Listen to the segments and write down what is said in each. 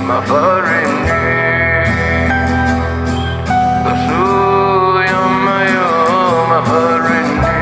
مفرني بسويا ما يوم مفرني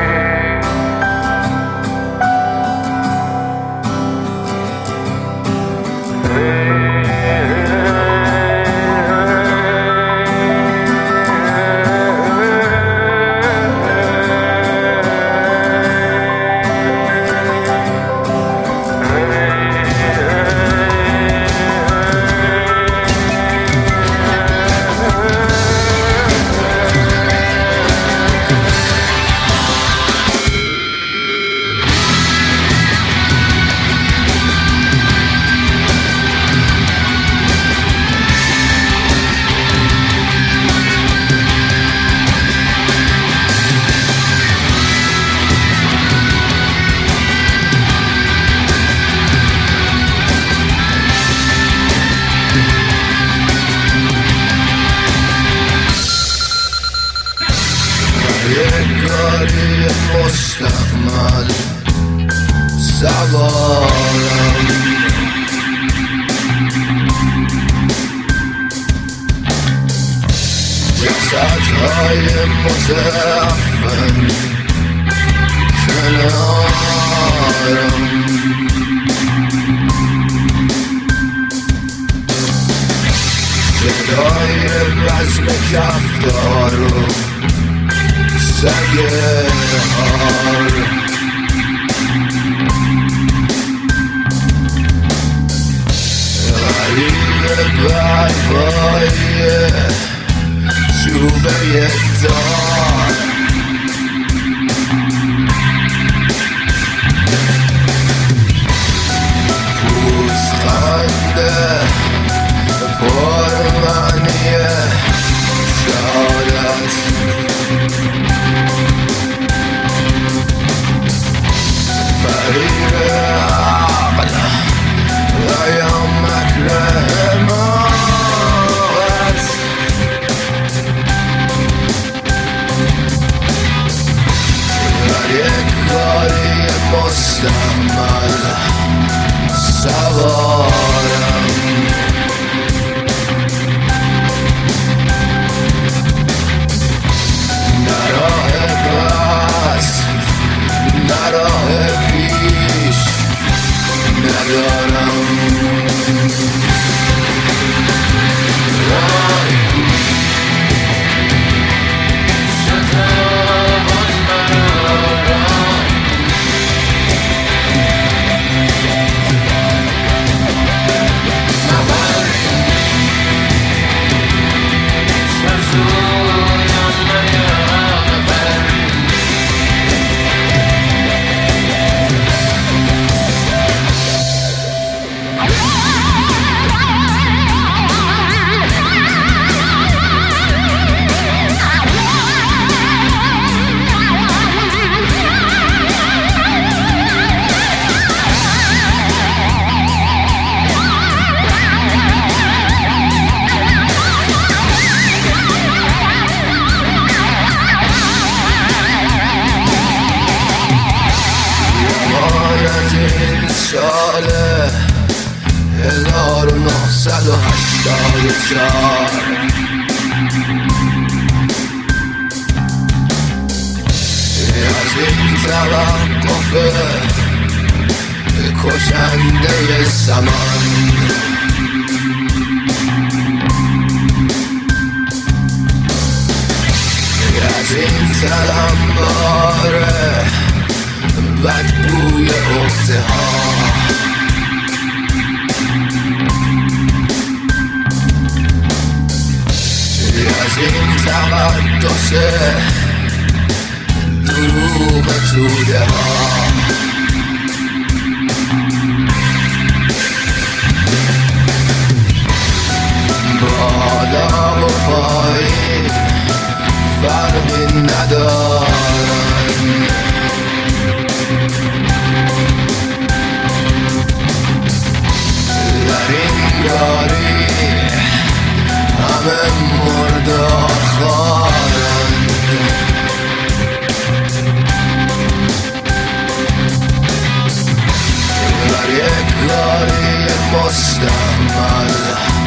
یکاری مستقبل سوارم جسدهای متعفن کنارم صدای بزم کفتارو سگه هار غریب برپای چوبه دار پوزخنده پرمعنی شهادت فریب عقل و یا مکر حماقت در یک کاری مستعمل سوارم نه راه پس نه راه پیش ندارم سال 1984 از این توقف کشنده زمان از این تلمبار بدبوی عهده ها از این تقدس دروغ توده ها بالا و پایین فرقی ندارن در این یاری همه مردار خواهند در یک یاری مستعمل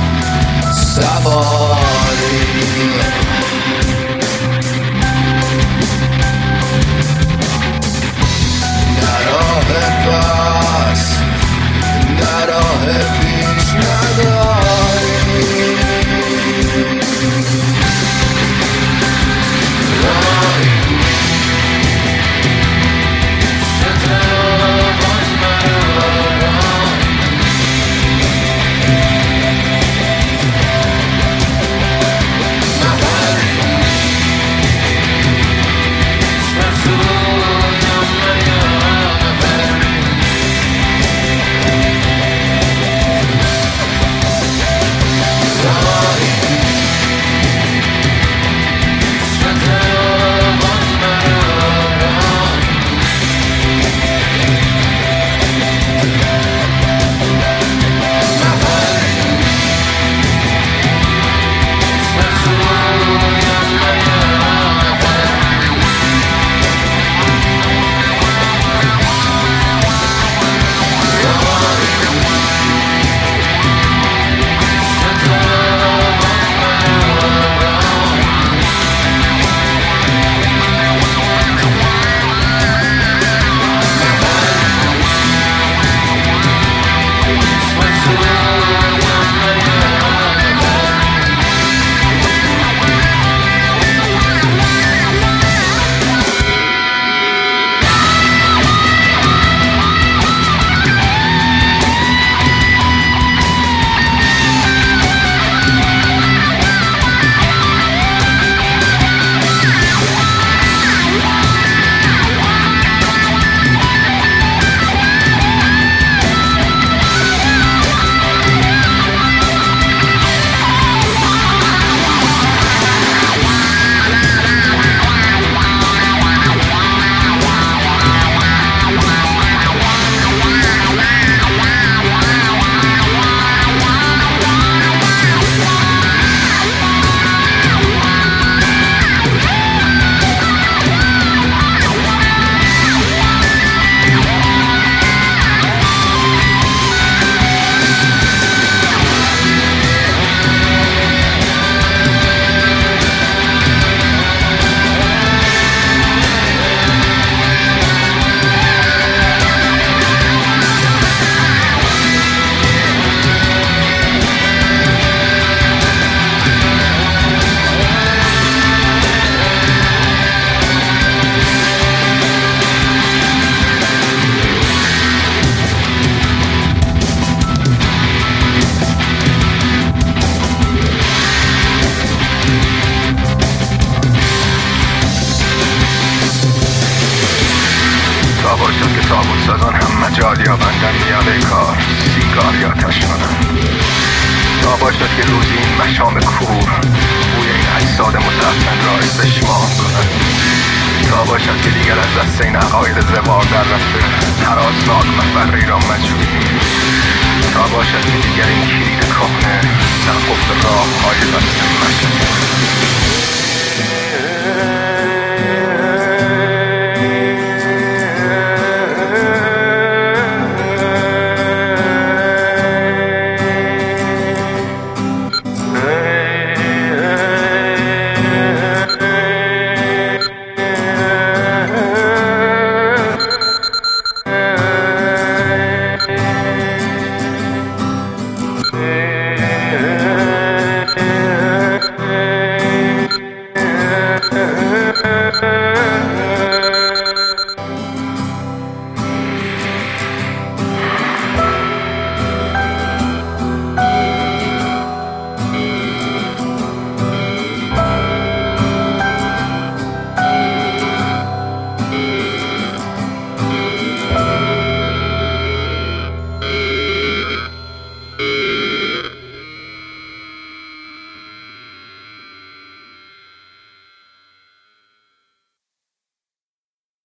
تماشاش کنم. تا باشد که روزی این مشام کور بوی این اجساد متعفن را استشمام کنم. تا باشد که دیگر از دست این عقاید زوار در رفته هراسناک مفری را مجبوریم. تا باشد که دیگر این کلید کهنه در قفل راه های بسته مشت